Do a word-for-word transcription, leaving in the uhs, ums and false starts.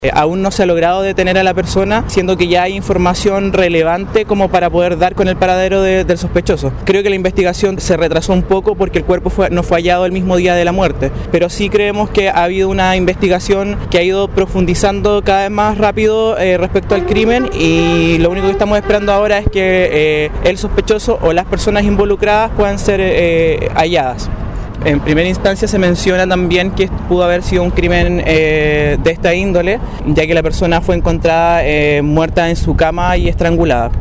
Eh, aún no se ha logrado detener a la persona, siendo que ya hay información relevante como para poder dar con el paradero de, del sospechoso. Creo que la investigación se retrasó un poco porque el cuerpo fue, no fue hallado el mismo día de la muerte, pero sí creemos que ha habido una investigación que ha ido profundizando cada vez más rápido eh, respecto al crimen, y lo único que estamos esperando ahora es que eh, el sospechoso o las personas involucradas puedan ser eh, halladas. En primera instancia se menciona también que pudo haber sido un crimen eh, de esta índole, ya que la persona fue encontrada eh, muerta en su cama y estrangulada.